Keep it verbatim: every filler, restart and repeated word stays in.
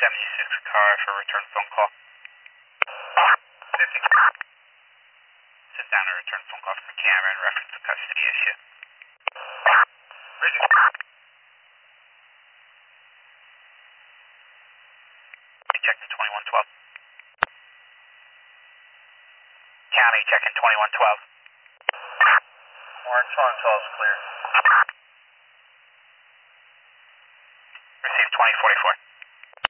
seventy-six car for return phone call. fifty. Sit down and return phone call from the camera in reference to custody issue. Bridget. Check in twenty-one twelve. County, check in twenty-one twelve. Orange twenty-one twelve is clear. Receive twenty forty-four.